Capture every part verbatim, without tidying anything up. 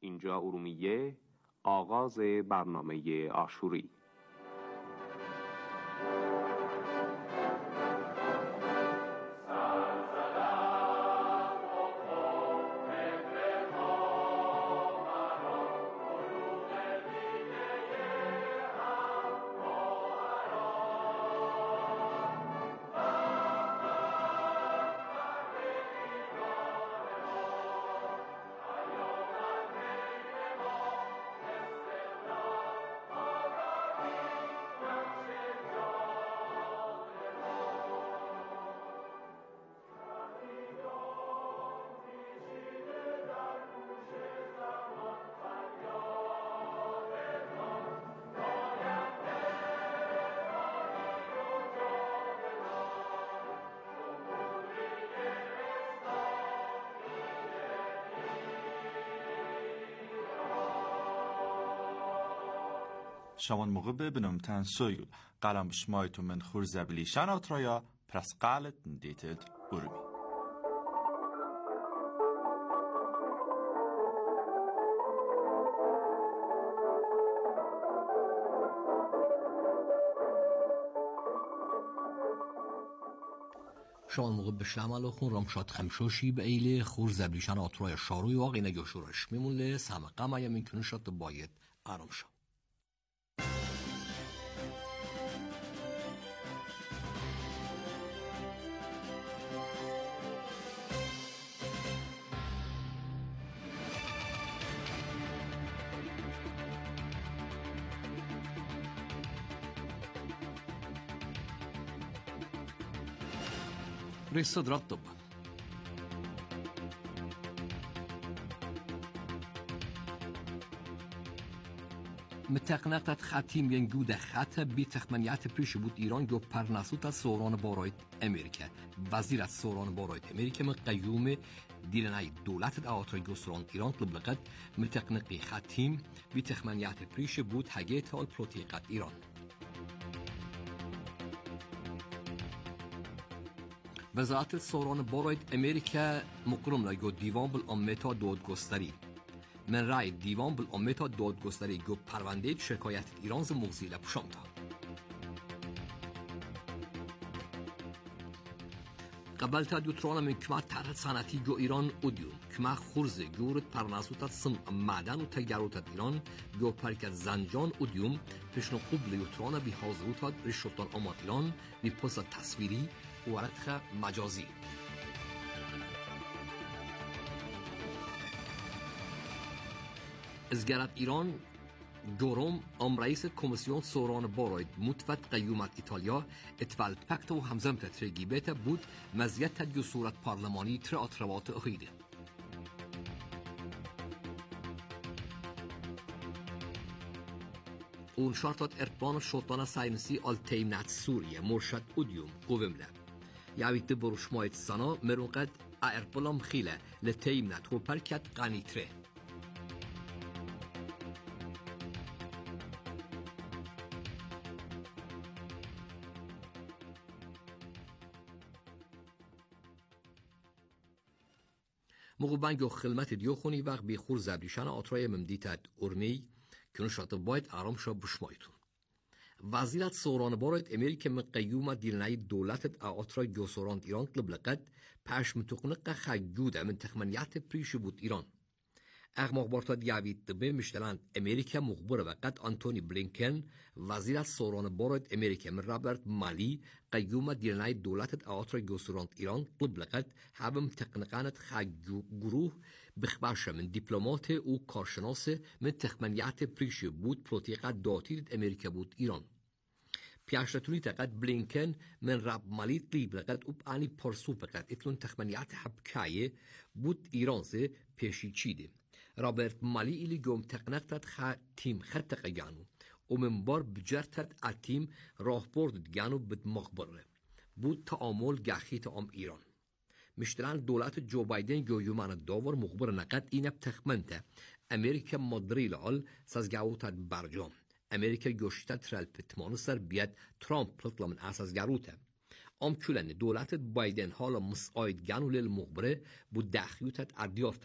اینجا ارومیه، آغاز برنامه آشوری. شامان موقع ببینم تن سویل قلم شمایتو من خور زبلیشان آترایا پرس قالت ندیتد ارمی. شامان موقع بشلم الو خون رامشاد خمشوشی به ایل خور زبلیشان آترایا شاروی واقعی نگوشورش میمونه سمقه ما یمین کنو شد باید آرام شد. ريصد رطب متقنقت خاتیم ینگود خط بی تخمینیت پیش بود ایران جو پرناسوت از سوران باراید امریکا وزیر از سوران باراید امریکا من قیوم دیلنای دولت آتای گسران ایران طبقت متقنقی خاتیم بی تخمینیت پیش بود هگیت آل پروتیقت ایران وزارت سوران باراید امریکا مقرم لگو دیوان بالامتا دادگستری من رای دیوان بالامتا دادگستری گو پرونده شکایت ایران ز مغزی لپشانتا قبل تا دوتران من کما طرح صنعتی گو ایران اودیوم کما خورز گورت پرناسوتت سم معدن و تگروتت ایران گو پرکت زنجان اودیوم پشن قبل یوتران بی حاضروتت رشوتان آمات ایران بی پس تصویری و رتخ مجازی ازگرد ایران جوروم ام رئیس کمیسیون سوران باراید متفت قیومت ایتالیا اتفالت پکت و همزمت ترگیبت بود مزیت تدیو صورت پارلمانی تر اتروات اخیده اون شرطات ارتبان شوطان ساینسی آل تیمنت سوریه مرشد اودیوم قومله یعویت بروشمایت سنا مرونقد اربلام خیله لتیمنت و پرکت قانیتره موقع بنگو خلمت دیو خونی وقت بی خور زبریشان آترای ممدیتت ارمی کنو شاطر باید آرام شا بشمایتون وزیرت سوران باراید امریکا من قیوم دیلنای دولتت آترای گوسوران ایران طلب لقد پاش متقنق خجوده من تخمینیت پریش بود ایران اغماق بارتا دیوید دبه مشتلند امریکا مخبر وقت آنتونی بلینکن وزیرت سوران باراید امریکا من رابرت مالی قیوم دیلنای دولتت آترای گوسوران ایران طلب لقد حبم تقنقانت خجو گروه بخبرش من دیپلمات او کارشناس من تخمینیت پریش بود پروتیقت داتیت امریکا بود ایران پیاشتونی تقد بلینکن من راب مالی طیب لقد اوب آنی پرسو بقد اتلون تخمینیت حبکایه بود ایران سه پیشی چیده رابرت مالی ایلی گوم تقنقتت خا تیم خط قیانو و من بار بجرتت اتیم راه برد گانو بد مخبره بود تعامل گخیت ام ایران مشتران دولت جو بایدن جو یومان داور مخبر نقد اینب تخمنته امریکا مدریل آل سازگاوتت برجام امریکا گوشتا ترال پتمان سر بیاد ترامپ پلتلا من اساس گروته ام کلن دولت بایدن حالا مساعد گانو لیل مخبره بود دخیوتت اردیارتا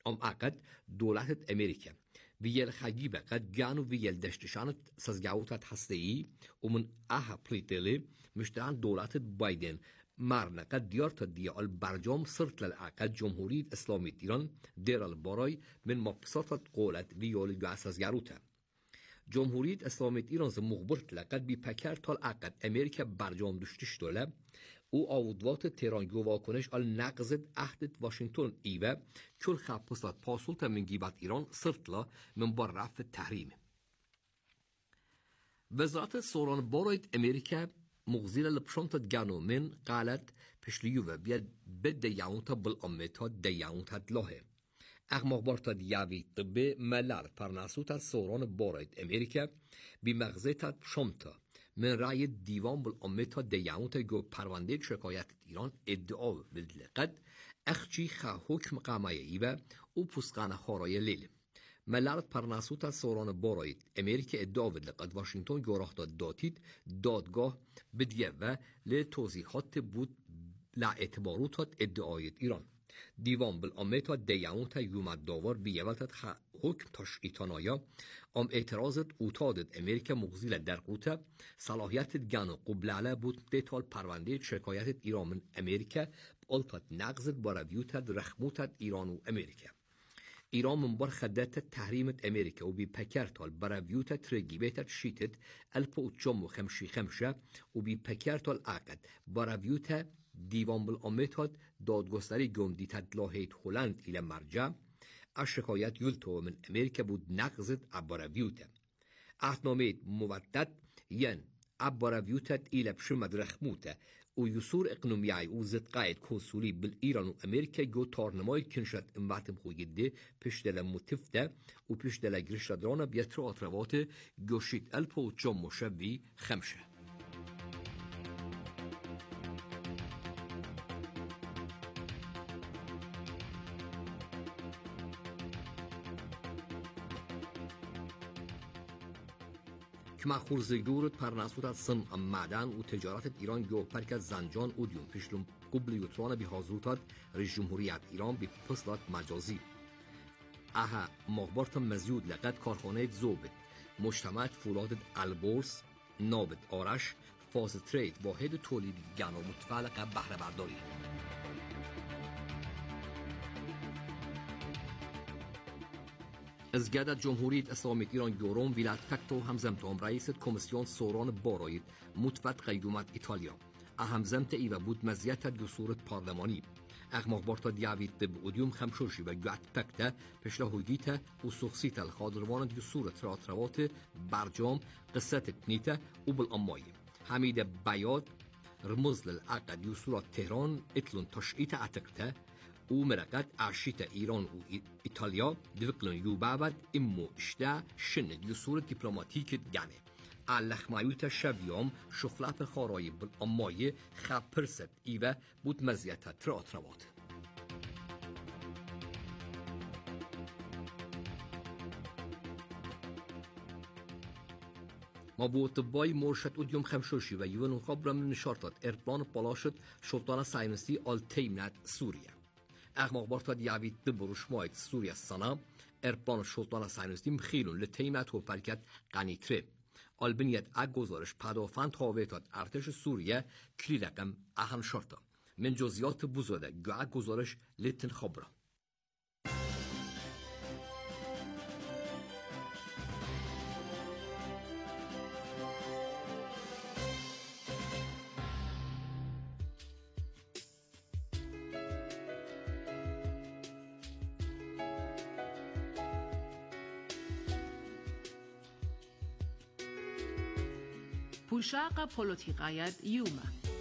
ام عقد دولت أمريكا ويل خجيبة قد جانو ويل دشتشانت سزجاوتات حستيي ومن أها بليتيلي مشتعن دولت بايدن مارنا قد ديارت ديا البرجام صرت للعقد جمهورية إسلامية إيران دير الباراي من مبسطة قولت ويول جاسزجاروتا جمهورية إسلامية إيران مخبرت لقد بي پکر تال عقد أمريكا برجام دشتش دوله او آودوات تهران گواکنش آل نقضت عهدت واشنطن ایوه کل خبصت پاسولت من گیبت ایران سرطلا من بار رفع تحریم. وزارت سوران باراید امریکا مغزیل لپشانتت گانو من قالت پشلیوه بیاد بده یعونتا بالامتا دیعونتا دلاهه. اغماق بارتاد یاوی طبه ملال پرناسوتا سوران باراید امریکا بی مغزیتت پشانتا من رأی دیوان بالامتا دیانتا گو پرونده شکایت ایران ادعا بدلقد اخچی خا حکم قامای ایوه او پسقان خارای لیل ملارت پرناسوتا سوران باراید امریکا ادعا بدلقد واشنطن گوراه داد داتید دادگاه بدیه و لتوضیحات بود لاعتباروتات ادعایت ایران دیوان بالامتا دیانتا یومد داور بیوالتت حکم تاش ایتانایا ام اعتراضت اوتادت امریکا مغزیل در قوتا صلاحیت گانو قبلاله بود دیتال پرونده شکایت ایران من امریکا بقلتت نقضت بارویوتت رخموتت ایران و امریکا ایران من بار خدت تحریمت امریکا و بی پکرتال بارویوتت رگیبتت شیتت الپا و چم و خمشی خمشه و بی پکرتال عقد بارویوتت دیوان بالامتا دادگستری گمدیتت لاهیت هلند ایل مرجع از شکایت یلتو من امریکا بود نقضت عبارویوته احنامید مودت ین عبارویوتت ایل بشمد رخموته و یسور اقنومیای او زد قاید کنسولی بل ایران و امریکا گو تارنمای کنشت امواتم خویده پشتل متفته و پشتل گرشترانه بیتر آتروات گوشید الپا و چم مشوی خمشه کما خورزگورت پرناسوت سن معدن و تجارت ایران گو پرک زنجان و دیون پیشلوم قبل یوتران بی حاضرتات رئیس جمهوریت ایران بی پسلات مجازی اها مخبرت مزیود لقد کارخانه زوبت مجتمعات فولاد البورس نابت آرش فاز ترید واحد تولیدی گنو متعلق بهره برداری از گدت جمهوریت اسلامی ایران گورم ویلات پکتو همزمتام رئیس کمیسیون سوران باراید متفت قیومت ایتالیا اهمزمت ایوه بود مزیت گسورت پارلمانی اغماق بارتا دیوید به اودیوم خمشوشی و گوت پکته پشلا هویگیت و سخصیت الخادروان گسورت راتروات برجام قصت تنیته و بالامایی حمید بیاد رمز للعقد یسورات تهران اتلون تشعیت عتقته و مرقت عشیت ایران و ایتالیا دوکلن یو بعد امو اشته شند یسور دیپلماتیک گنه علخمایوت شویام شخلات خارای بالامای خبرست ایوه بود مزیت تراتروات ما بود بای مرشد اودیوم خمشوشی و یون خبر من نشارتات ارپلان پالاشت شلطان ساینسی آل تیمنت سوریه اغماق بارتا دیوید ببروش ماید سوریه سنا ارپلان شلطان ساینسی مخیلون لتیمنت و پرکت قنیتره آلبنیت اگ گزارش پدافند هاویتات ارتش سوریه کلی رقم اهم شرطا من جزیات بزرده گو اگ گزارش لیتن خبره پوشاق پولوتیقایت یوما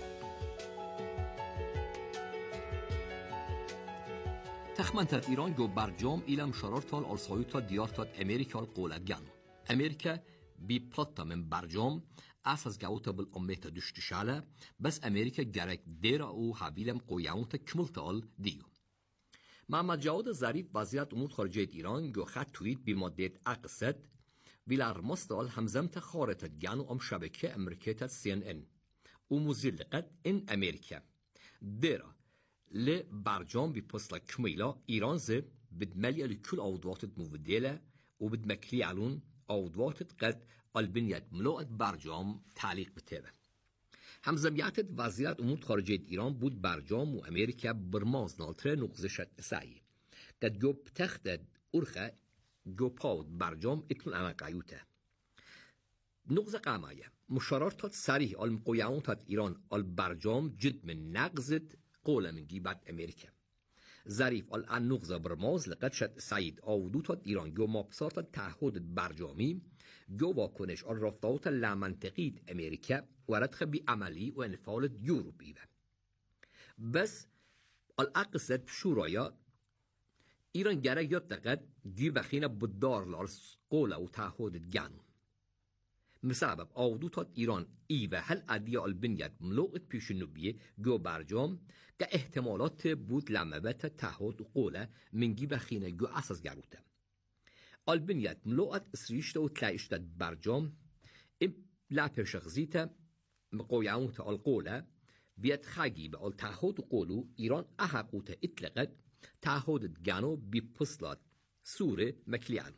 تخمنتت ایران گو برجام ایلم شرارتال آلسایوتا دیارتات امریکا القولدگان امریکا بی پلاتا من برجام اساس گاوتا بالامتا دشتشاله بس امریکا گرک دیرا او حویلم قویانتا کملتال دیو محمد جواد ظریف وزیر امور خارجه ایران گو خط توییت بی ماده اقصد ویلار مستال همزمت خارطت گانو ام شبکه امریکیت سی ان ان و مزیلقت این امریکا دیرا ل برجام بی پسلا کمیلا ایران زه بدملي لكل أوضوات مفدلة وبدمكلي علون أوضوات قد البنية ملوءة برجام تعليق بتابه. همزميات وزيرة أمور خارجية إيران بود برجام وأمريكا برماز نالتره نقزشت سعي قد جو بتخدد أرخة جو باود برجام اتلون أمقايوته نقزة قامية مشارات سريح المقويعون إيران البرجام جد من نقزد قولة من جيبت أمريكا ظریف الان نقزه برماز لقد شد سعید آودوت ایران جو مابسات تعهد برجامی جو واکنش آن رفتات لامنطقی امریکا و ردخ بی عملی و انفال یوروپی و بس الاقصد شورایا ایران گره یاد دقد گی بخین بدار لارس قوله و تعهد گانون مسبب آودوت ایران ای و هل عدیه البنیت ملوقت پیش نبیه جو برجام که احتمالات بود لمبت تعهد قوله منگی بخینه جو اساس گروته البنیت ملوقت اسریشت و تلایشت برجام ام لپرشغزیت مقویعونت القوله بیت خاگی به التعهد قولو ایران احقوت اطلقت تعهد گانو بی پسلات سوره مکلیان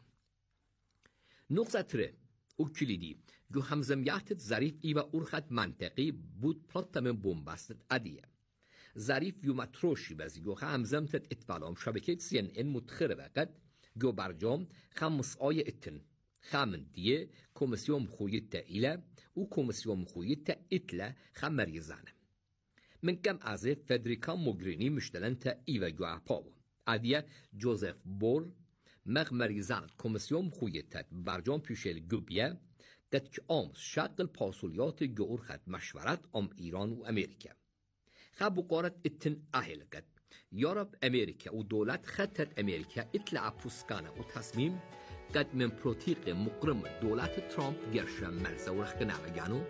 نقطه تره او کلیدی جو همزمیت ظریف ای و ارخت منطقی بود پلاتم بومباستت ادیه ظریف یو متروشی بزی جو همزمت اتفالام شبکه سی ان ان متخره وقت جو برجام خمس آی اتن خمن دیه کمیسیون خویت ایله و کمیسیون خویت اتله خمری زنه من کم از فدریکا موگرینی مشتلن تا ای و جو اپاو ادیه جوزف بور مغمری زن کمیسیون خویت برجام پیشل گوبیه داد که آمز شکل پاسولیات گور خد مشورت ام ایران و امریکا خب قارت اتن اهل قد یارب امریکا و دولت خطت امریکا اطلع پوسکانه و تصمیم قد من پروتیق مقرم دولت ترامپ گرشه مرزه و رخ نوگانو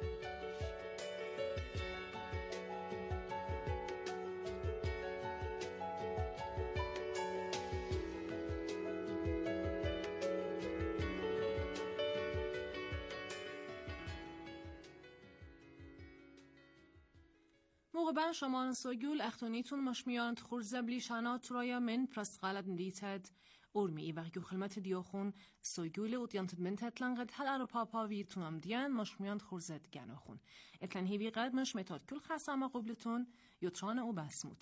موقبا شما سوگول اختونیتون مشمیان تخور زبلی شنا ترایا من پرست غلط ندیتد ارمی و گو خلمت دیوخون سوگول و دیانتد من تتلنقد هل ارو پاپا ویرتون هم دیان مشمیان تخور زد گناخون اتلن هیوی قد مش متاد کل خسامه قبلتون یوتران او بسموت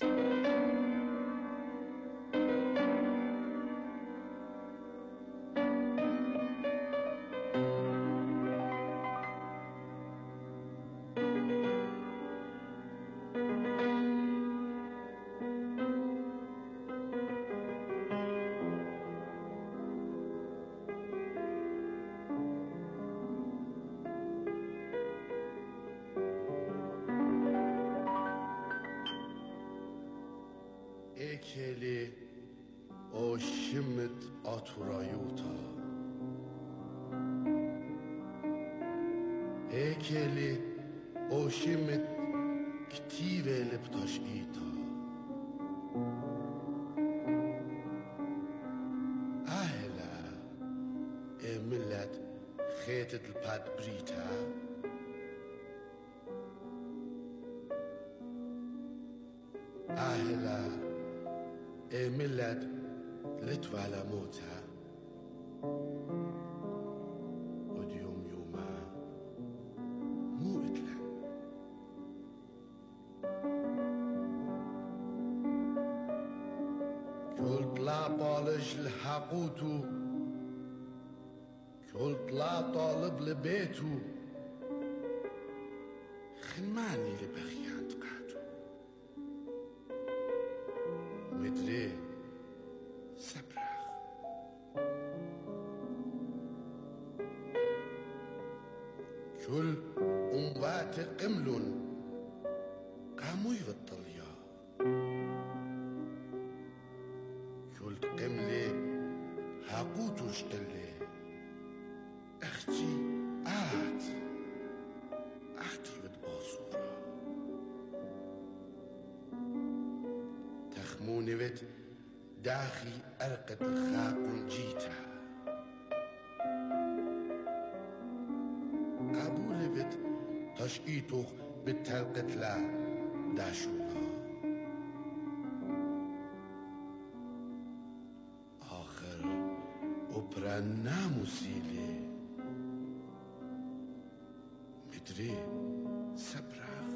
Ekeli o şimit aturayuta Ekeli o şimit ktive liptaşita Ahla e millet خيتت الباد بريتا أهلا ملت لتوالا موتا وديوم يوما مو إتلا كل طلع بالج لحقوتو كل طلع طالب لبيتو خلماني لبخيان تقعدو مدري سبرخ كل أموات قملون قاموا يبطليا كل قملي هاقوتو اشتلي اختي آت اختي بتباصورة تخموني بت داخي أرقد الخاقون جيتا قبول بت تشقيتوخ بالتلقت لا داشوها para namusile مدري سبرخ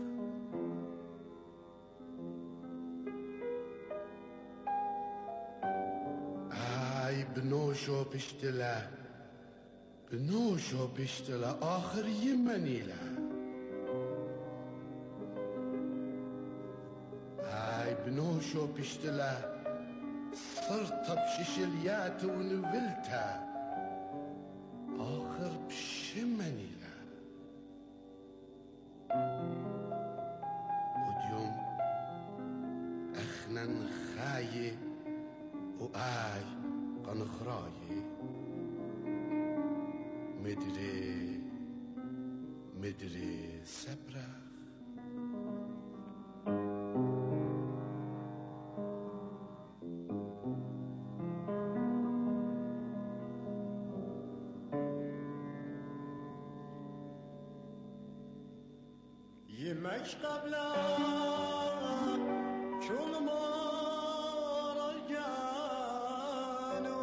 آي بنوشو بشتلا بنوشو بشتلا آخر يمني لا آي بنوشو بشتلا صرت بششليات ونفلتا آخر بشمني لا وديوم اخنا خاي وآي قنخراي مدري مدري سبرخ يمش قبلا كل ما رجعنا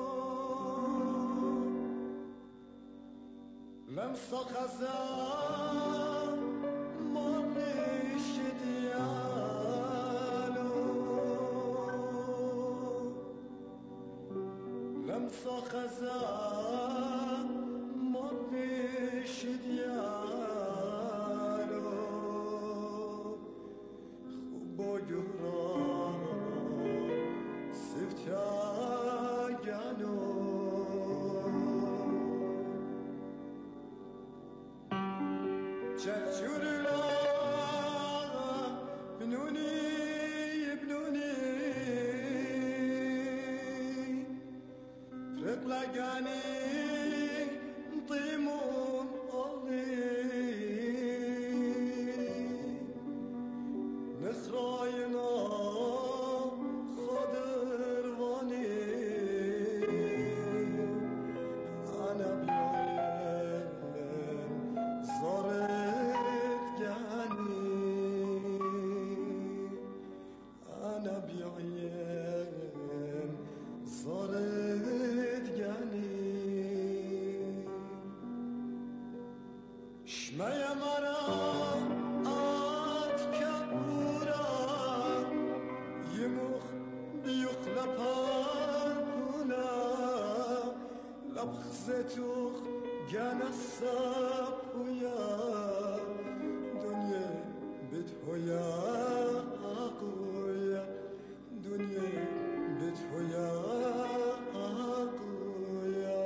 لمسة خزان مرش ديالو لمسة خزان مرش ديالو خوب جهران سفتاگانو چرچورلا بنوني بنوني فرق لقاني طيمون الله نسراينا خضرواني أنا بيوم زارت جاني أنا بيوم زارت جاني شمايا مرا آت كبورا يمخ بيخلبها كنا لبخزتوخ جانا السابويا دنيا بتهويا أقويا دنيا بتهويا أقويا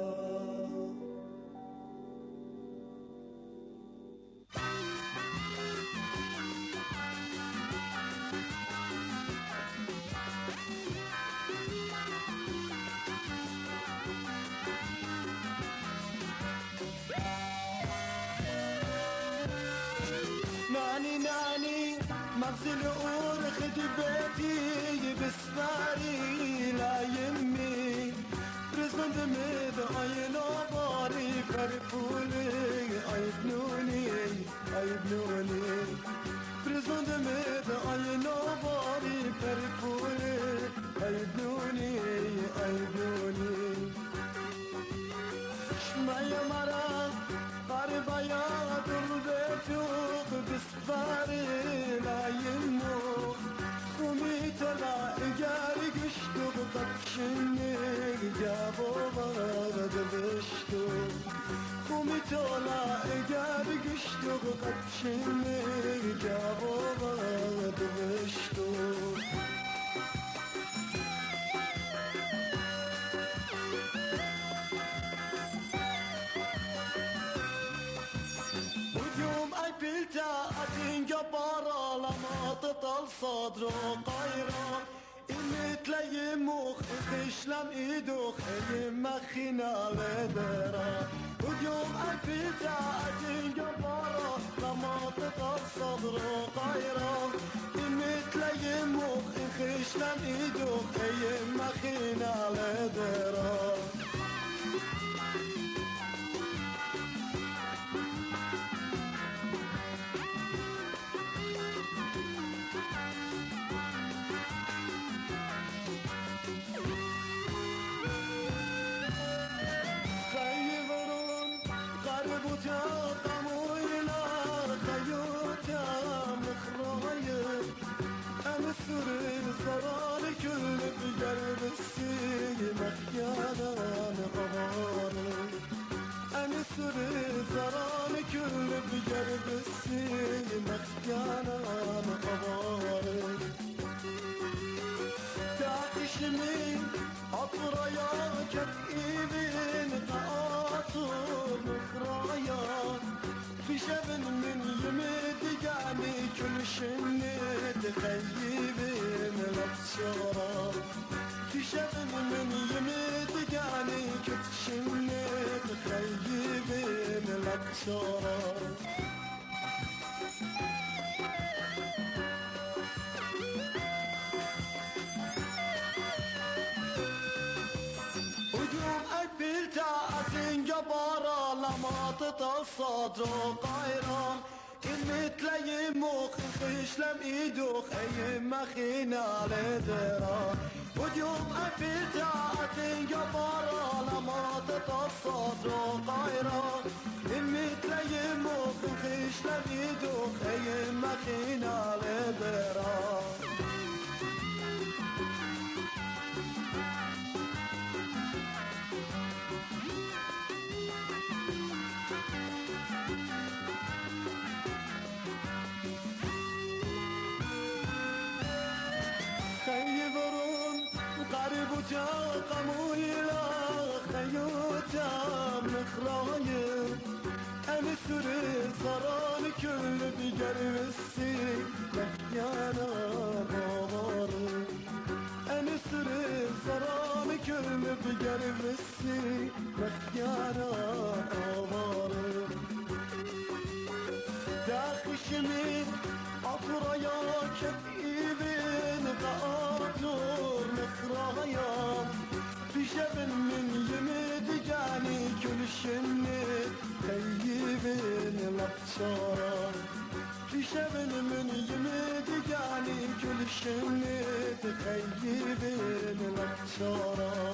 ناني ناني مغزل ورخد بيتي بسفاري لا يمي برزن دمد عينا باري فرفولي اي بنوني اي بنوني برزن دمد عينا باري فرفولي اي بنوني اي بنوني شمايا مرا قربايا دربتوخ بسفاري لا يموخ خمي تلا اجاري قشتوخ قبشني جابو بغد بشتوخ خمي تلا اجاري قشتوخ قبشني جابو بغد بشتوخ جبارة لما تطل صدره قايرة مثل يموخ تشلم ايدوخ يمخينا لدرا واليوم اكلتا اجل جبارة لما تطل صدره قايرة مثل يموخ تشلم ايدوخ يمخينا لدرا خيبين الابصار تشغل من يمد قاني كتشنت خيبين الابصار وديوم قبلتا أتنجبارا لما تتصدر قايران مثل يموخ خشلم ايدوخ اي مخينا لدرا وديوم قبلتا أتنجبارا لما تتصدر قايران مثل يموخ خشلم ايدوخ اي مخينا لدرا خيبرون قريب وجاقم ويلا خيوتا مخرايم أنا سوري صران كل بقرب السين مخيانا غاري أنا سوري صران كل بقرب السين مخيانا غاري داخل شميت أطريا كثيبين قاطر مخرايا في شبل من يمد جاني كل شنت خيبين الابصار في شبل من يمد جاني كل شنت خيبين الابصار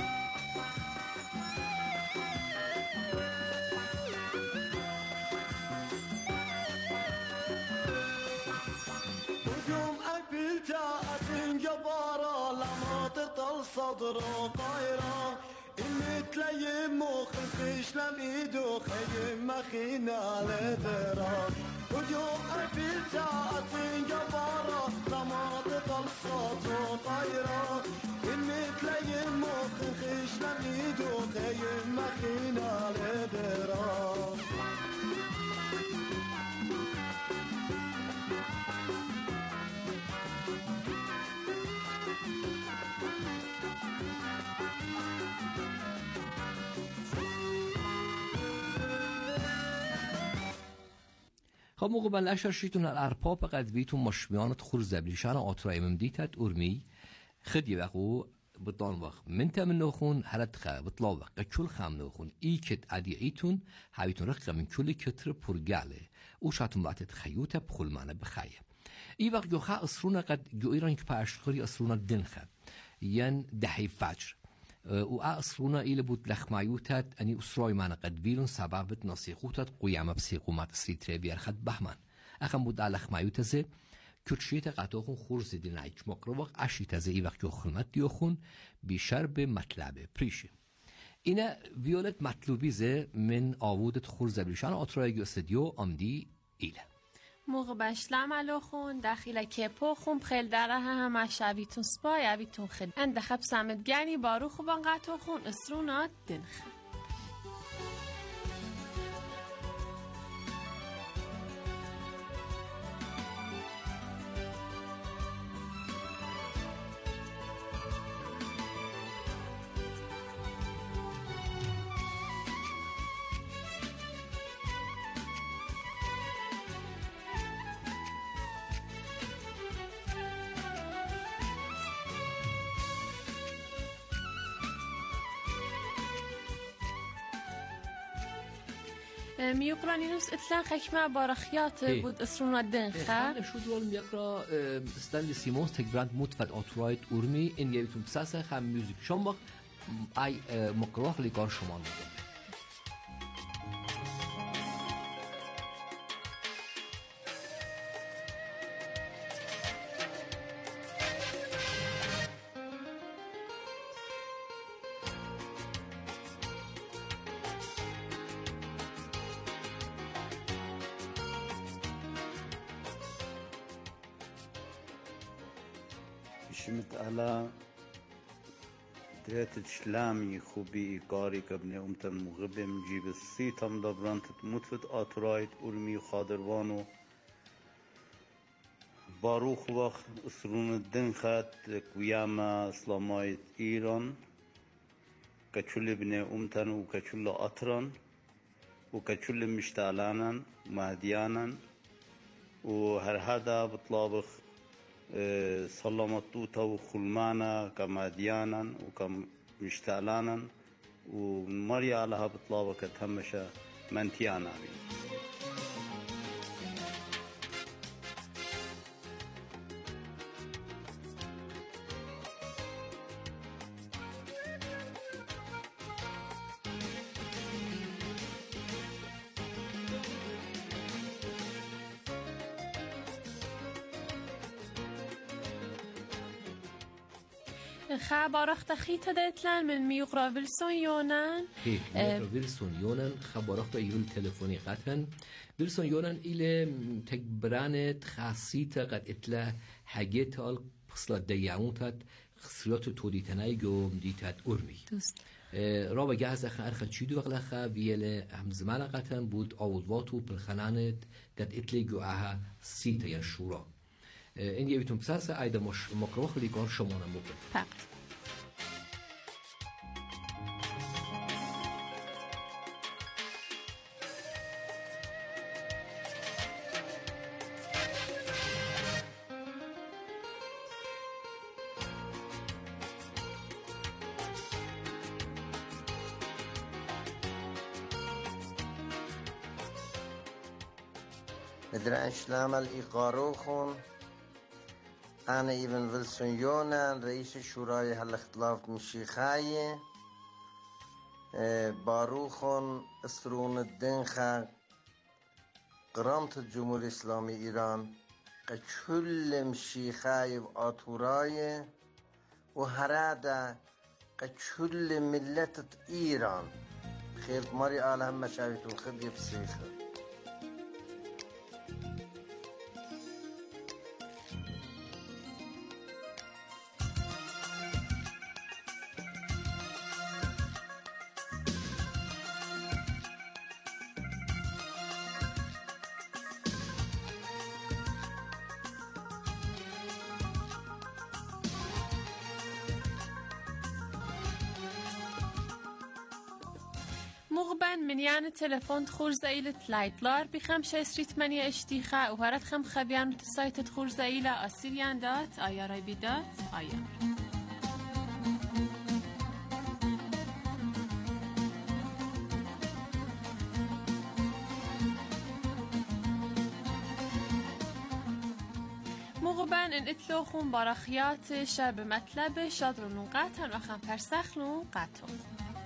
جبارا لما تطل صدر قايرة مثل يموخ خشلم ايدو خيم مخينا لدرا وديوم قبل ساعة جبارا لما تطل صدر قايرة مثل يموخ خشلم ايدو خيم مخينا لدرا خب موقع بل اشار شیتون الارپاپ قدویتون مشمیانت خور زبلیشان آترای ممدیتت ارمی خدی وقو بطان وقت منت من نخون هلت خا بطلا وقت کل خام نخون ای کت عدیعیتون هایتون رقم من کل کتر پرگاله او شاتون وقت خیوت بخول معنی بخایه ای وقت جو خا اصرونا قد جو ایران که پاشخوری اصرونا دنخه ین دهی فجر و اصرونا ایل بود لخمایوتت انی اسرای من قد ویلون سببت نصیحوتت قیام بسیقومت سیتره بیارخد بهمن اخم بود لخمایوت زه کچیت قطعون خورز دی نایچ مقرو وقت اشیت زه ای وقت جو خلمت دیوخون بیشر به مطلب پریشه اینه ویولت مطلوبی زه من آوودت خورز بلیشان آترای استدیو آمدی ایله موقع بشلم علو خون داخل کپو خون بخیل داره هم شبیتون سپای عبیتون خیل اندخب سمدگانی بارو خوبان قطع خون اسرونات دنخ میوکرانینوس اطلاق حکمه بارخیات بود اسرونا دنخه نشود رول میکرا استنلی سیمونز تکبرند متفد آتورایت ارمی این یویتون بساسه هم موزیک شما وقت ای مقراخ لیکار شما میگه شمت على دريت شلامي خوبي قاري كابني أمتن مغبم جيب السيطم دبران تتموت فت آترايت أرمي خادروانو باروخ وقت اسرون الدن خات قيامة اسلامايت ايران كچول ابن امتن و كچول اطران و كچول مشتعلانا مهديانا و هر هذا بطلابخ سلامتوتا و خلمانا كمهديانا و كمشتعلانا و مريا علىها بطلابك تهمشا منتيانا خبر اختخیت دتلن من میقرا ویلسون یونان میقرا ویلسون یونان خبر اخت ایول تلفنی قطن ویلسون یونان ایل تکبرانت خاصیت قد اتلا حاجت آل پسلا دیاموتات خسرات تودیتنای گم دیتات ارمی رابع جهاز خا ارخ چیدو اغلخا ویل هم زمان قطن بود آوضواتو بالخنانت قد اتلی جوعها سیتا یا شورا این یه بیتون پسرسه ایده مش مکروه لیکار شمانه موقع فقط مدرنش لعمل إيقاروخون أنا إيفن ويلسون يونان رئيس شورای هالاختلاف مشيخاي باروخون اسرون الدنخا قرامت الجمهور الإسلامي إيران قچل مشيخاي وآتوراي وهرادا قچل ملة إيران خيلت ماري آلهم مشاويتون خدي بسيخة مغبن من يعني تلفون تخور زايلة لايتلار بخم شايسريت مني اشتيخا وهرات خم خبيان وتسايت تخور زايلة أسيريان دات آيا رايبي دات آيا مغبن ان اتلوخون باراخيات شاب مطلب شادرون قاتن وخم پرسخلون قاتون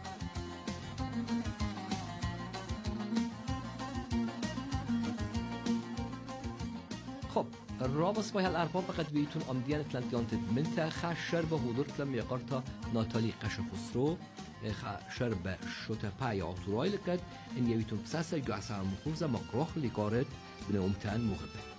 خب رابط با هالأرباب قد بيتون أمديان اتلانتيانت منطقة شرب حضورت لم يقرتا ناتالي قشخسرو شرب شوتاپای آتورای لقد إن يبيتون بساسة جعسا مخوزة مقروخ لقارد بن أمتان مغبه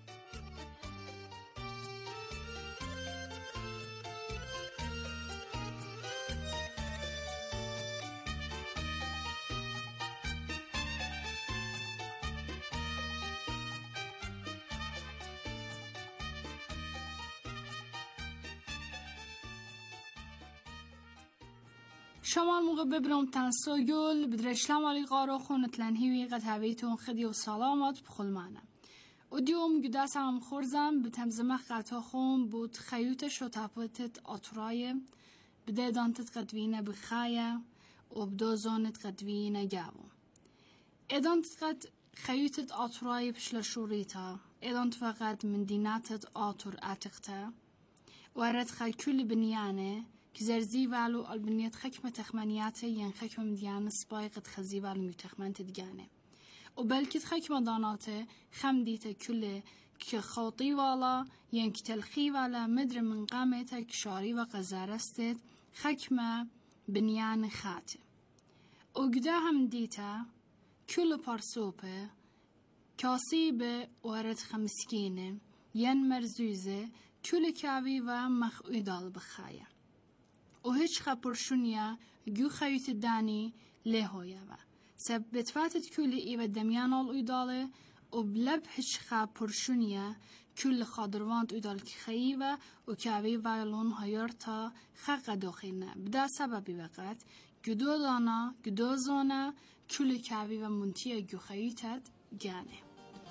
شما موقع ببرم تنسوگل بدرشلم علی قارو خونت لنهیوی قد هویتون خدی و سلامت بخل منم و دیوم گداس هم خورزم به تمزمه قطع خون بود خیوتش و تپوتت آتورای بده دانتت قدوینه بخایه و بدو زانت قدوینه جاو ادانت قد خیوتت آتورای بشل شوریتا ادانت فقط من دیناتت آتور اتقته وارد خی کل بنیانه که زرزی والو البنیت خکمة تخمانیات ین خکمة مدیان سپای قد خزی والو میتخمانت دیگانه و بلکت خکمة داناته خم دیتا کله که خاطی والا ین که تلخی والا مدر من قامته کشاری و قزارستت خکمة بنیان خاته و گدا هم دیتا کل پارسوپه کاسی به وارد خمسکینه ین مرزوزه کل کاوی و مخوی دال بخایه و هیچ خپرشونیا جو خیوت دانی لهویا و سب بتفاتت کلی ای و دمیان آل ایداله و بلب هیچ خپرشونیا کل خادروانت ادال خیی و و کاوی وایلون هایر تا خق داخلنا بدا سببی وقت گدو دانا گدو زانا کل کاوی و منتی گو خییتت گانه.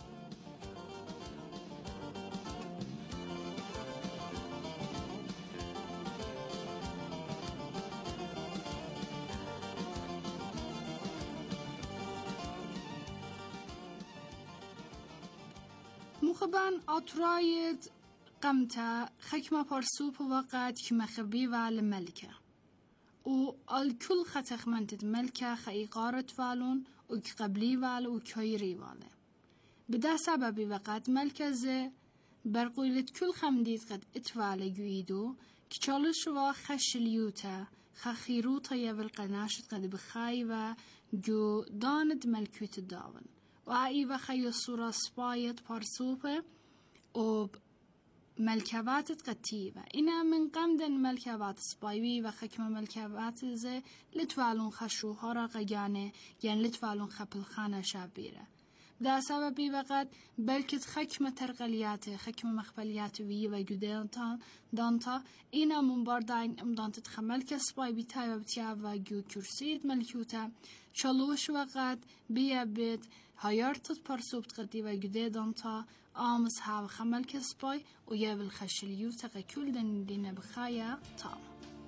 مخبن آتراید قمتا خکمه پرسوب وقت که مخبی و الملكة و الكل ختخ منتد ملكة خيقارت فالون و قبلي وال و كيري واله بدا سببي وقت ملكة زي برقولت كل خمديد قد اتفاله جويدو كچالش و خشليوتا خخيروتا يول قناشت قد بخاي و جو داند ملكوت داون و ای و خیلی صورت سپایت پرسوبه و ملکواتت قطیبه اینا من قمدن ملکوات سپایوی و خکم ملکوات زه لطفالون خشوها را قیانه یعنی لطفالون خپل خانه شابیره در سببی وقت بلکت خکم ترقلیات خکم مخبلیات وی و جدانتا دانتا اینا من بارداین امدانت خمل کسبای بیتای و بتیا و جو کرسید ملکوتا چلوش وقت بیا بیت هایارتت پرسوبت قدی و جدانتا آمس ها و خمل کسبای و یول خشلیو تقا کل دن دین بخایا تام.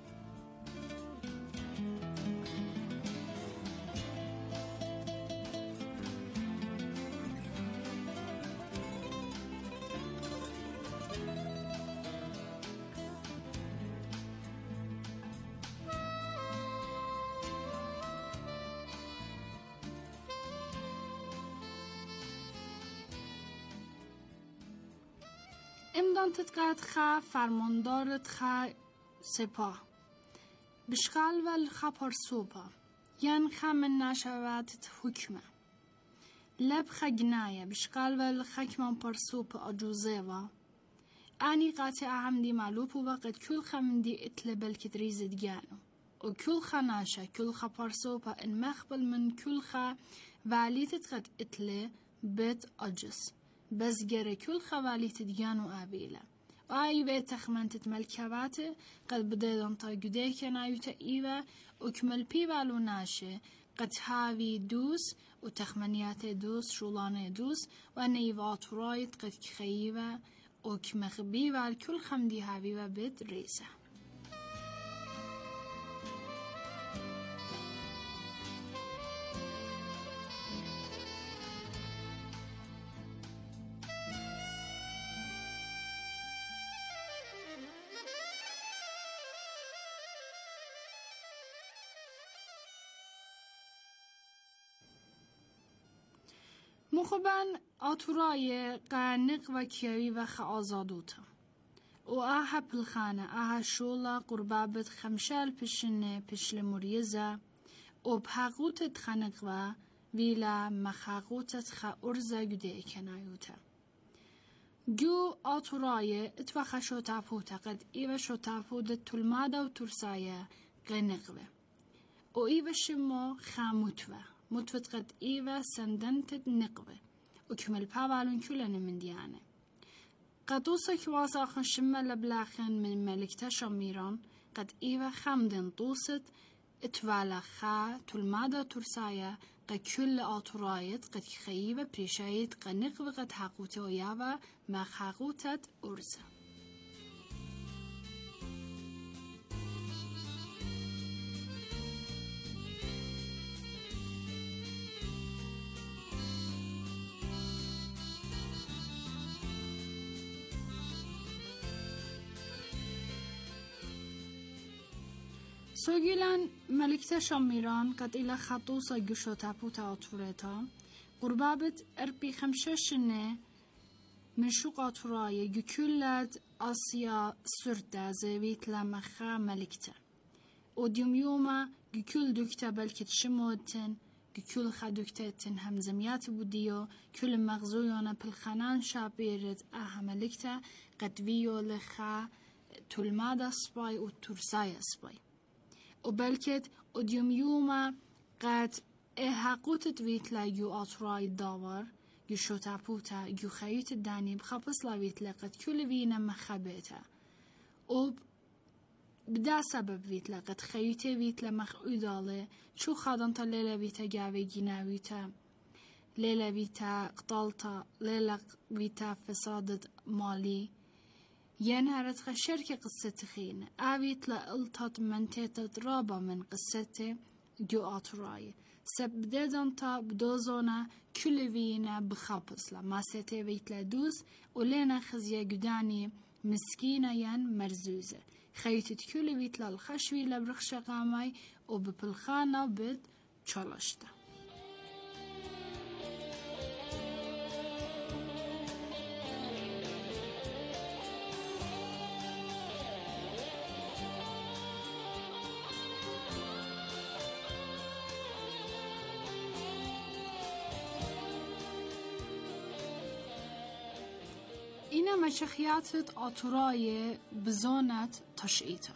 امدان تتقاد خا فرماندارت خا سپاه بشغال ول خا پرسوبا ین خا من نشواتت حکمه لب خا جناية بشغال ول خکمان پرسوب اجوزه و آنی قاطع هم دی معلوب و وقت کل خا من دی اتل بلکت ریزد جانو و کل خا ناشا کل خا پرسوبا ان مخبل من کل خا والیتت قد اتل بيت اجس بس جرى كل خواليت ديان وآبيلة وآي بيت تخمنت ملكواته قد بدأ تا جديك نايوتا إيوة وكمل بيبالو ناشي قد هاوي دوس وتخمنيات دوس شولان دوس وانيوات رايت قد كخيوة وكمخبي والكل خمدي هاوي وبيت ريسة. مخبن آتورای قانق و کیوی و خ آزادوتا و آها پلخانه آها شولا قربابت خمشال پشنه پشل مریزه و بحقوتت خنق و ویلا مخاقوتت خ ارزه گده کنایوتا جو آتورای اتوخ شوتافوتا قد ایو شوتافودت تلماده و ترسایه قنق و ایو شما خاموتوه متفت قد إيوة سندنت نقبة وكمل بابالون كلنا من ديانة قد توصك واساخن شمال لبلاخن من ملكتا شميران قد إيوة خمدن طوست اتوالا خا تلمادا ترسايا قد كل آتورايت قد خيبة بريشايت قد نقبة قد حقوته ويابا ما خاقوتت أرزة. سوگیلن ملکت شامیران قد ایلا خطوصا گوشو تپوتا آتورتا قربابت اربی خمششنه منشوق آتورای گکلد آسیا سرده زویت لمخا ملکتا و دیوم یوما گکل دکتا بلکت شموتن گکل خدکتتن همزمیات بودیو کل مغزویانا پلخنان شابیرد آها ملکتا قد ویو لخا تلمادا سپای و ترسای سپای و بلکت ادیوم یوما قد احقوتت ویت لا یو آترای داور جشوتا بوتا جو خيوت الداني بخبص لاويت لقد كل فينا مخبيتا وب بدا سبب ويت لقد خيوتي ويت لمخ أدالة شو خادن تا ليلة ويتا جاوي جناويتا ليلة ويتا قطالتا ليلة ويتا فساد مالي ينهرت خشركة قصة خين آويت لألتات منتيت رابا من قصته جو آتراي سبددن تا بدوزونا كل فينا بخابص لما ستي ويت لدوز ولينا خزيا جداني مسكينة ين مرزوزة خيتت كل ويت للخشوي لبرخش قامي وببلخانة بد چالشتا اینا مشخیاتت آتورای بزانت تشعیتا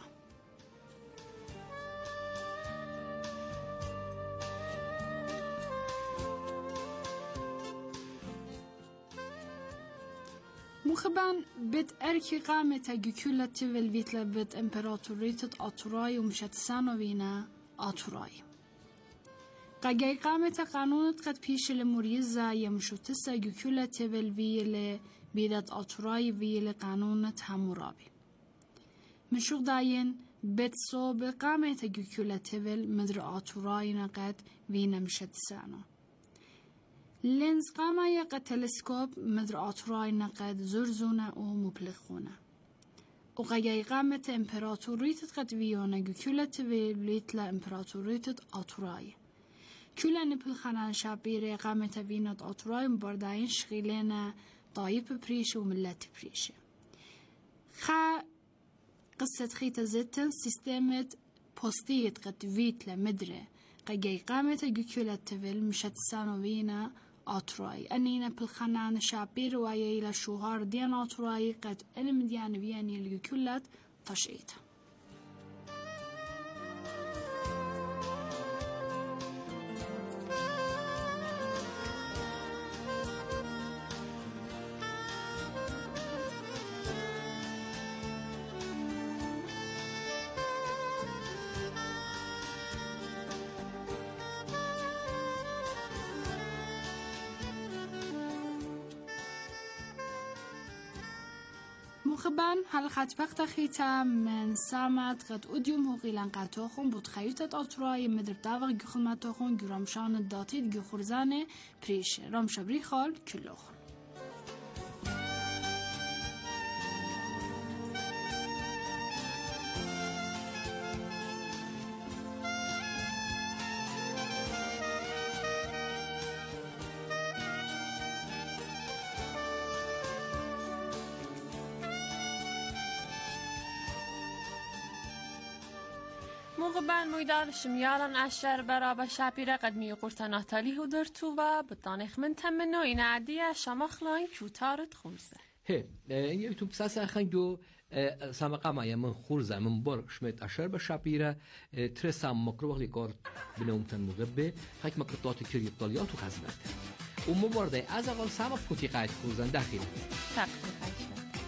مخبان بد ارکی قامت گکولت والویتلا بد امپراتوریتت آتورای ومشت سانوینا آتورای قاقای قامت قانونت قد پیش لموریزا یمشو تسا گکولت والویل بيدت أطراي في قانون همورابي مشوق داين بيت صوب قامة جوكولا تبل مدر أطراي نقد فينا مشت سانو لينز قامة يقى تلسكوب مدر أطراي نقد زرزونا و مبلغونا وغاية قامة امبراطوريت قد فيونا جوكولا تبل بليتلا امبراطوريت أطراي كلا نبل خنان شابيري قامة فينا أطراي مبرداين شغيلنا طايب بريشة وملات بريشة خا قصة خيطة زيتن سيستمة بوستية قد فيت لمدرة قاقاي قامت جوكولا تفل مشت سانوينا آتراي أنينا بالخنان شابير ويا إلى شوهار ديان آتراي قد أنم ديان فياني الجوكولا تشعيتا مخبان حلقة وقت ختام من سامت قد أديم هو قيلان قاتوخون بود خيوتة أطراي مدر داور جخلماتوخون جرامشان الداتيد جخورزانه بريشه رام شبري خال كلوخون مغبان مويدار شميالا عشر برابا شابيرا قد ميقورتا ناتالي هودرتو و بطانخ من تمنو إن عادية شمخلاين كوتارت خمسة هي يعني تو بساس أخن جو سامقا ما يمن خورزة من بور شميت عشر بشابيرا ترسام مكروه لكارت بنومتن مغبه هاك مكرطات كيري بطاليات وخزنات ومبارده از اقل سامق كنتي قاعد خورزن داخل تقفي خيشة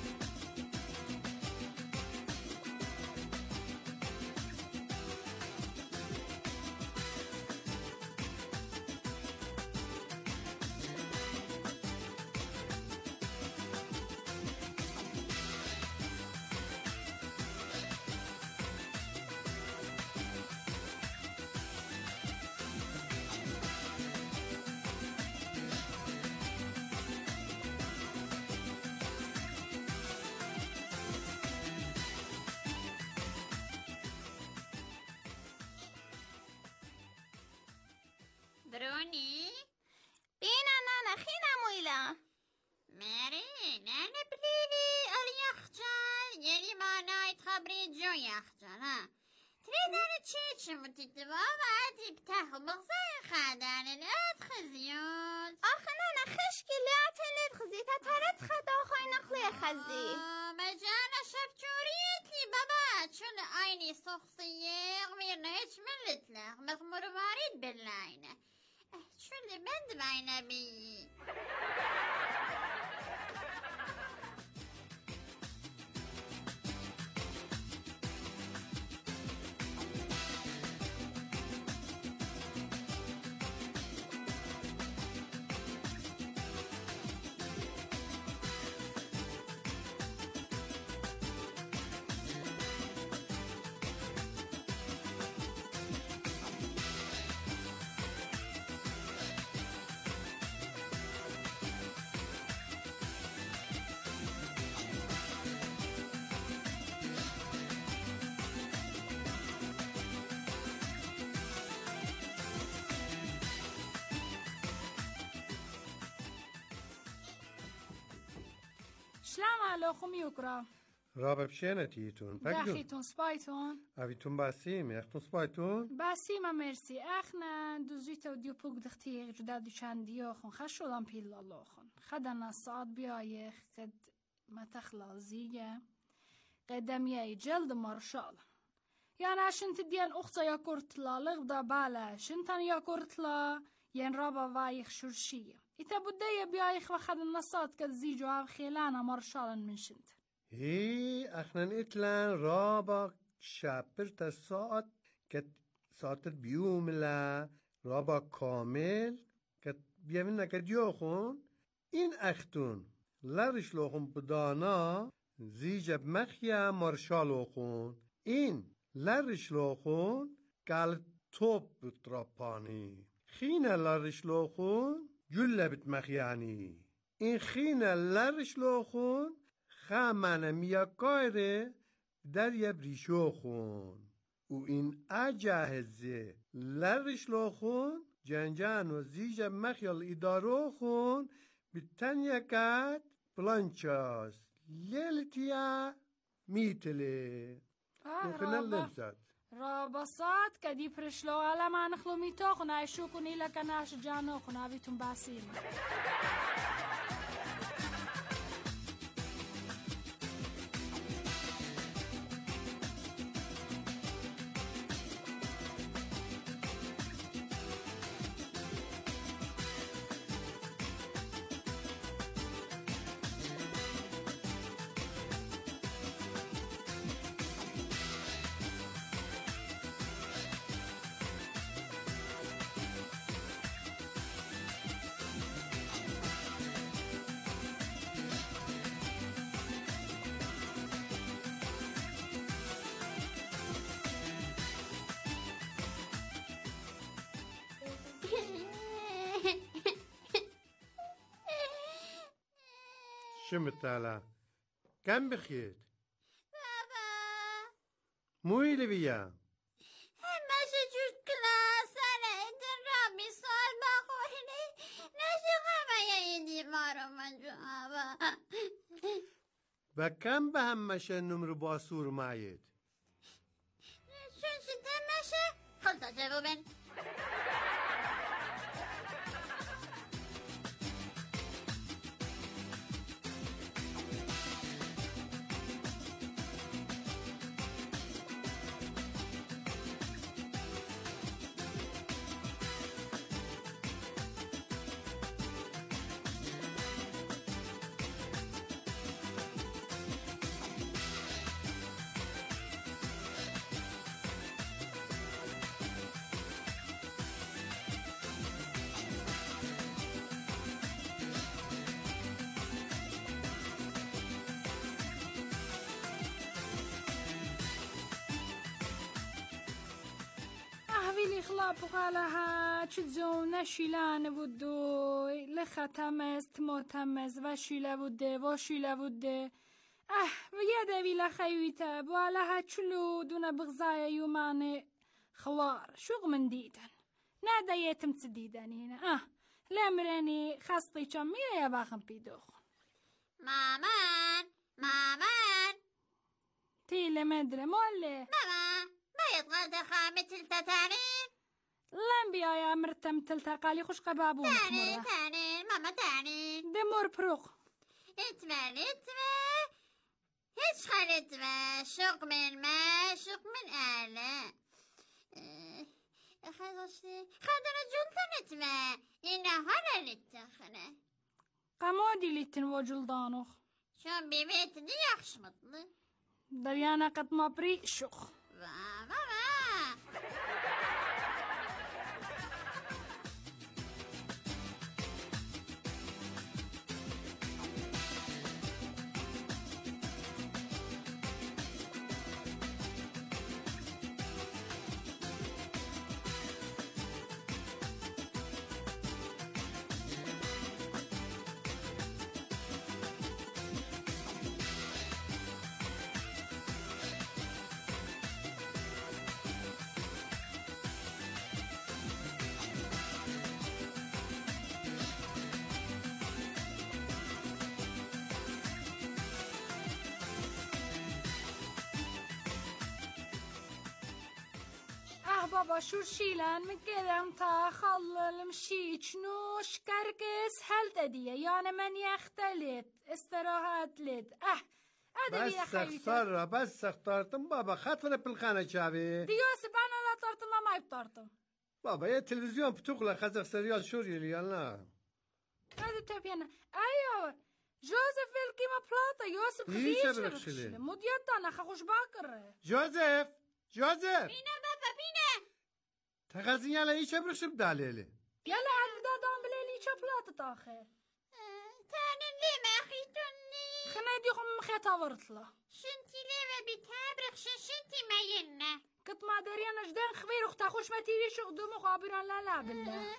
دروني بينا نانا خينا مويلا ماري نانا بليلي اليخجل يلي ما نايت خبري جو يخجل ها تريدان تشيتش متتبا بعدي بتاخو بغزاي خادان الاد خزيون آخه نانا خشكي لعتن الاد خزي تترد خدا خوي نخلي خزي مجانا شبجوريت لي بابا شل عيني سخصية غميرنا هيش ملت لك مغمور باريد باللاينة شو بند بینبی سلام علیکم یکرا رابع بشینتیتون دخیتون سپایتون اویتون باسیم یختون سپایتون باسیم مرسی اخنا دوزیت و دیو پوک دختیق جدا دوچان دیوخون خشولان پیل اللهخون خدنا صاد بیایخ قد متخلازیه قدمیه جلد مارشال یعنی شنت دیان اختا یا کرتلا لغدا بالا شنتان یا کرتلا ین رابا وایخ شرشیه ایتا بوده بیایخ و خدنا صاد که زیجو او خیلانا مارشالن من شنت هی اخنن اتلان رابا شابر تا ساعت که ساعت بیوملا رابا کامل که بیامین نکد یوخون این اختون لرش لوخون بدانا زیجب مخیا مارشالو خون این لرش لوخون کال توپ بترapani خینه لرش لوخون جله بتمخیانی این خینه لرش لوخون خامنه میا کایره در یه بریشو خون و این اجهزه لرش لو خون جنجان و زیج مخیال ادارو خون بیتن یکت پلانچاست لیلتیا میتله مخنال لمسات رابصات كدي برشلو على ما نخلو ميتوخ نعيشو كوني لك ناش جانوخ نابيتم باسين شمتالا كم بخيت بابا موي لبيا همشه جود کلاس این را میسال بخوری نشو قمه ایدی مارو من جو بابا بكم بهمشه نمر باسور مايد شون شده مشه خلطه جوابن أهويلي خلابق علىها تشزون شيلان ودو لختمز تموتمز وشيلا وده وشيلا وده اه ويدا بيلا خيويتا بوالها تشلو دون بغزايا يوماني خوار شوق من ديدن نادا يتم تديدن هنا اه لامراني خاصتي چمية يا باخم بيدوخ مامان مامان تيلي مدري مولي ماما باید قد خامه تلتتانين لم بيا يا مرتم تلتقالي خوش قبابو تاني تاني ماما تاني دمور بروخ اتمن اتمن هيش خالد ما شوق من ما شوق من آله خذشتي خدر جلتنت ما إنها هرلت تخنه قمادي ليتن وجلدانوخ شون بيبيت دي يخشمطلي دريانا قد ما بريشوخ ماما بابا شو شيلان مقدم تخلل مشيت نوش كركس هل تديه يعني من يختلط استراحات لد اه بس اختار بس اختارتم بابا خاطر بالخانه شابي ديوس انا لا طرتم ما يبطرتم بابا يا تلفزيون بتغلى خزق سريال شوري لي يلا هذا تبينا ايوه جوزيف الكيما بلاطه يوسف خزيش مديتنا خخوش باكر جوزيف جوزيف بينا بابا بينا تغازين يلا ايش برخش بداليلي يلا عاد دادام بليلي شوكولاتة تاخر تاني ليه ما اخيتوني خنادي خم مخيطة ورطلة شنتي ليه ما بتابرخش شنتي ما ينا كنت ما داريانا جدان خبير اختا خوش ما تيريش قدوم مقابران لا لا بالله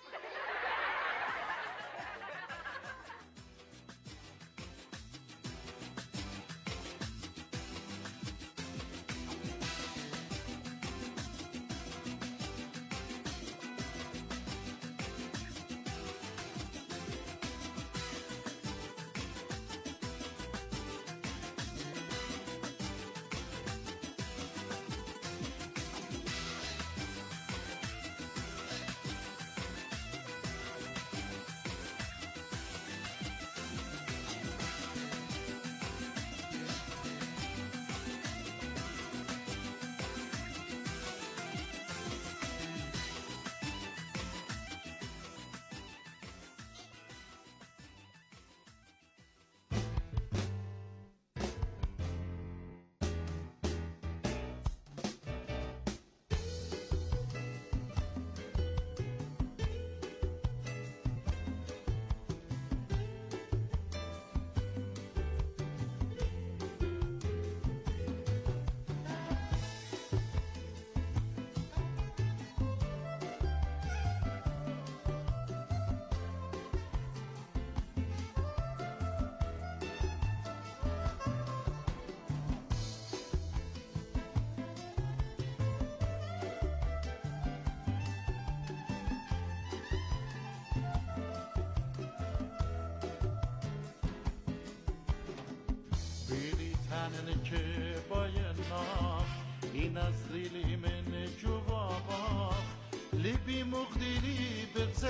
که باينا ينزلي من جوابا لبي مقدري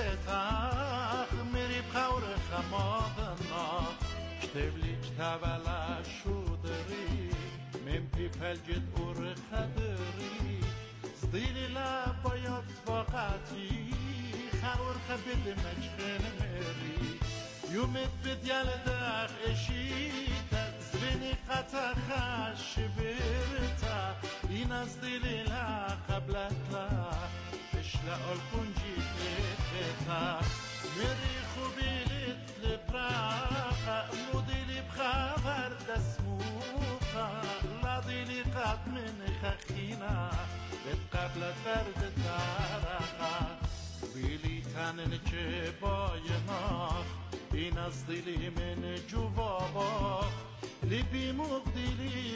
بزيتاخ مري بخور خمادنا كتب لي كتاب على شودري من بيبل جد اور خدري صديلي لا بايات فقاتي خور خبد مجخن مري يومت بديال داخ اشيتا زبني قطع خش برتا ينزلي لا قبلت لا اشلا الكونجي بتا مري خوبيلت لبراقة موديلي بخبر دسموقة لا ديلي قد من خخينا بتقبلت برد تارقة بيلي تنن که بايناخ این از دلی من جواباخ لبی مقدلی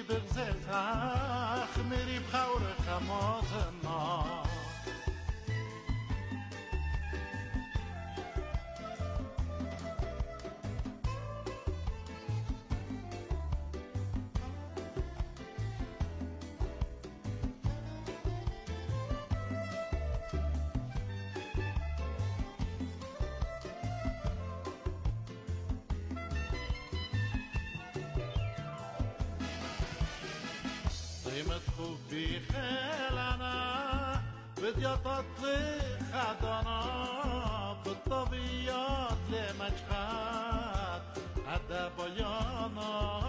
بغزتاخ مری بخور خمازنا بديا تطلي خدانا بالطبيات لمجخات عدا بيانا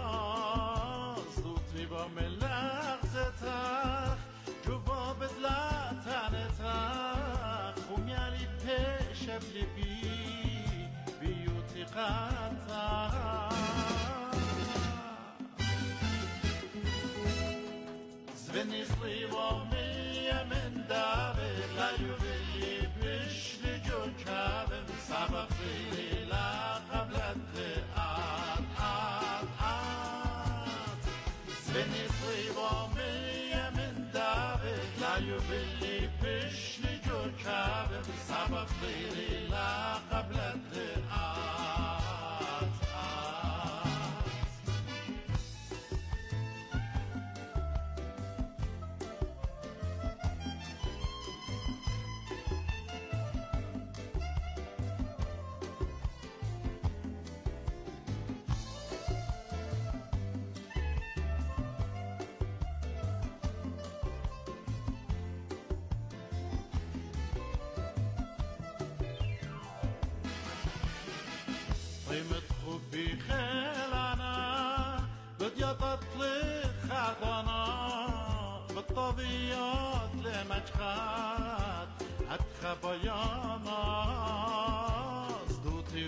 صوتي بملغزتك جواب لا تنتك خميالي بيشب لبي بيوتي قطع زبني صليبا مية من دابر لا يبلي بش لجو كابر سبق لي لا قبل الدقات آت آت زبني صليبا مية من دابر لا يبلي بش لجو كابر سبق لي لا قبل الدقات آت قيمة حبي خيلنا بديا تطلق خدانا بالطبيات لمجخات هتخبيانا صدوتي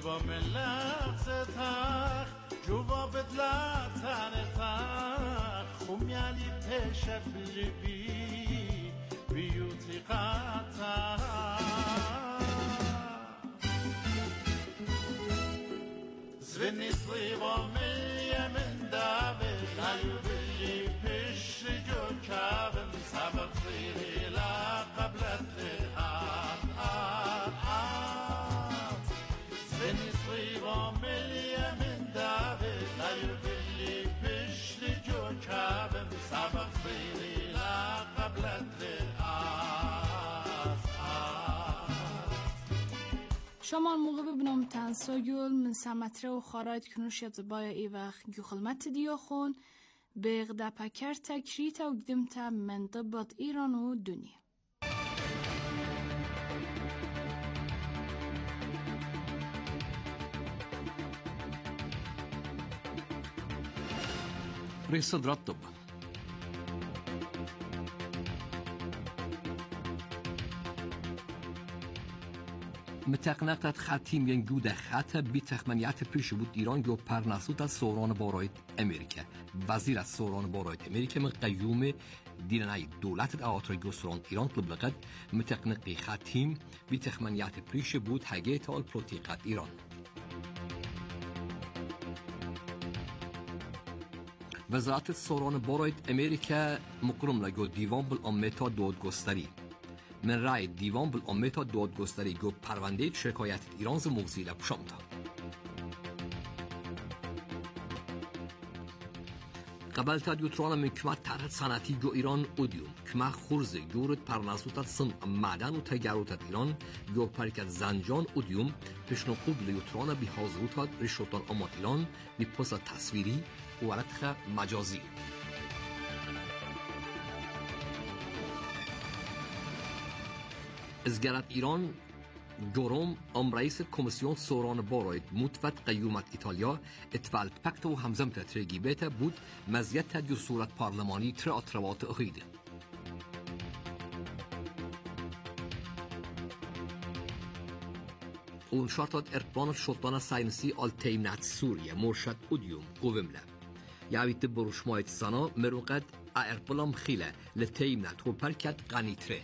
بملغزتك جوا بدلا تنتك خميالي بيشب لبي بيوتي قطع زبني صليبا مية من دابر لا يبلي بش جو كابر سبق لي لا قبل الدقات آت آت زبني صليبا مية من دابر لا يبلي بش جو كابر سبق لي لا قبل الدقات آت شما موقع ببینم تنساگل من سمتره و خارایت کنوش یاد بایا ای وقت گوخلمت دیا خون به غدا پکر تکریت و گدم تا منطبات ایران و دنیا رئيس رطب متقنقت خطیم ینگود خط بی تخمنیت پیش بود ایران گو پرنسوت از سوران باراید امریکا وزیر از سوران باراید امریکا من قیوم دیرنای دولت آتای گسران ایران طلبقت متقنقی خطیم بی تخمنیت پیش بود هگه تال پروتیقت ایران وزارت سوران باراید امریکا مقرم لگو دیوان بالامتا دادگستری من رای دیوان بالامتا دادگستری گو پرونده شکایت ایران ز مغزیل پشامتا قبل تا دیوتران من کما طرح صنعتی گو ایران اودیوم کما خورز گورد پرناسوتت سن معدن و تگروتت ایران گو پرکت زنجان اودیوم پشنو خوب لیوتران بی حاضروتات رشوتان آمات ایران بی پوست تصویری و ورتخ مجازی ازگرت ایران جوروم ام رئیس کمیسیون سوران باراید متفت قیومت ایتالیا اتفالت پکت و همزمت ترگیبت بود مزیت تدیو صورت پارلمانی تر اطروات اخیده اون شرطات ارتبان شلطان ساینسی آل تیمنات سوریه مرشد اودیوم قومله یعویت بروشمایت سنا مروقت ارپلام خیله لتیمنات و پرکت قنیتره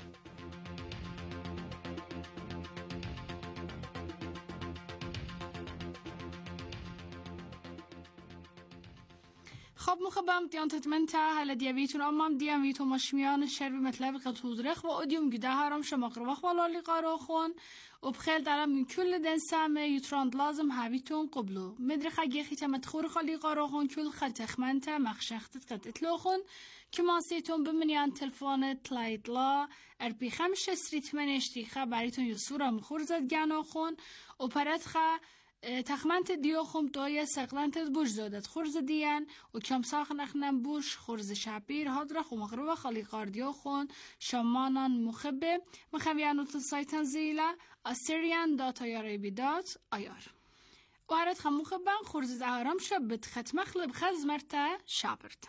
خب مخبام دیانت من تا هل دیویتون امام دیام ویتو مشمیان شربی مطلب قطودرخ و اودیوم گده هرم شما قروخ ولالی قاروخون و بخیل دارم من کل دن سامه یوتراند لازم هاویتون قبلو مدرخ اگه خیتا متخور خالی قاروخون کل خلتخ من تا مخشختت قد اتلوخون كما سيتون بمنيان تلفون تلايد لا اربي خمسة سريت منشتي خبريتون يصورة مخورزت جانوخون و پرتخا تخمنت دیو خم توی سقلنت بوش زادت خورز دیان و کم ساخن اخنم بوش خورز شپیر هاد را خو مغرب خالی قاردیو خون شمانان مخبه مخویانو تنسایتن زیلا اسیریان داتا یاری بیدات آیار و هرد خم مخبن خورز آرام شب بتخت مخلب خز مرتا شابرد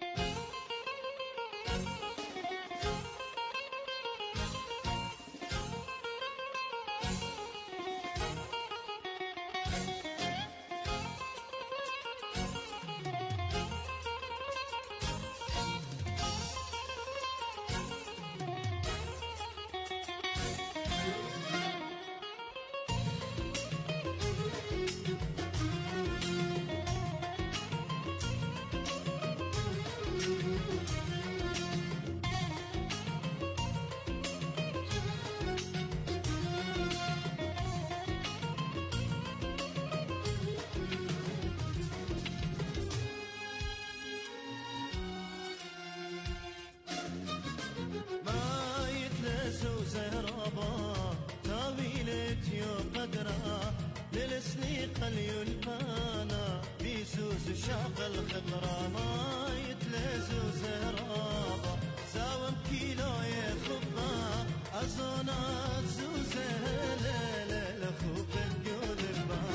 خلي البانا بيسوس شغل خضرا ما يتلزو زرابا ساوم كيلو يخبا أزونا زوزة لا لا لا خوب القلبا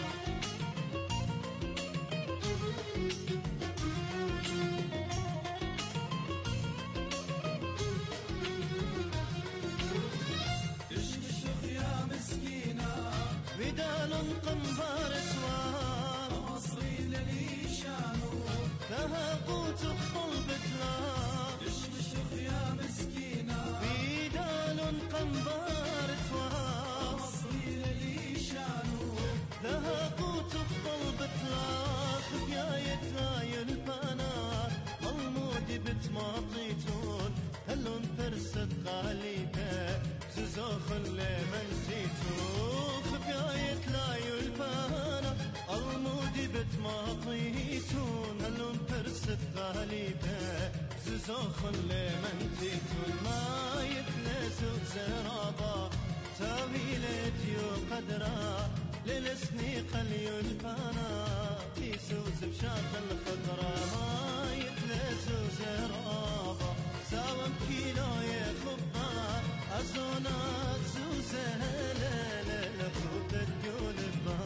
تشمشخ يا مسكينة بدال قنبار سوار مصري لليشانو لها قوت الطلبة لا تشمشخ يا مسكينة بدال قنبار سوار مصري لليشانو لها قوت الطلبة لا خبياية لا يلبانا المود بتماطيتون هلون فرست غالبة زوزوخ اللي من زيتون خبياية لا يلبانا المودي بتماطيتون هلون فرست غالبة زوزوخ اللي من زيتون ما يتنسوا زرابا تاويلة يو قدرا للسنيق اللي يلبانا يسوز بشاط الخضرا ما يتنسوا زرابا ساوم كيلو يخبا أزونا زوزة لا لا لا خوب الديول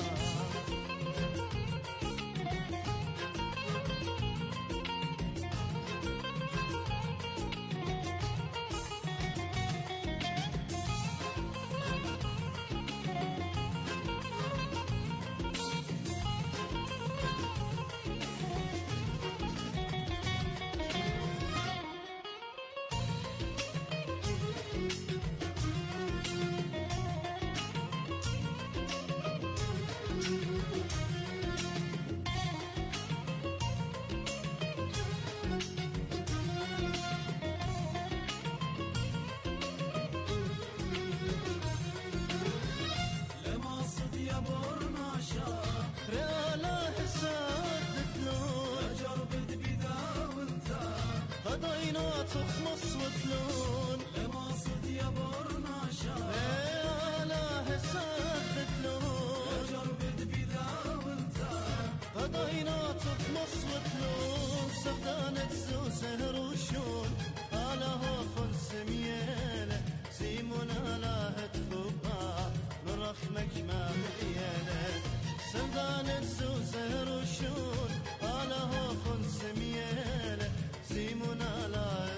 تخلص وتلون لما صد يا برناشا لا حساب تلون جربت بذا وانت قضينا تخلص وتلون سردانة زوزة روشون على هوفن سميالة سيمونا لا هتخبا من رخمك ما مليالة سردانة زوزة روشون على هوفن سميالة سيمونا لا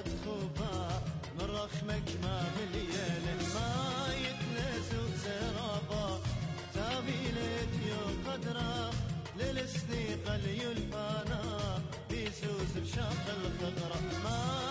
رخمك ما مليالة ما يتنسوا زرابا تابيلت يو قدرا للسنيق اللي يلفانا بيسوس بشاق الخضرا ما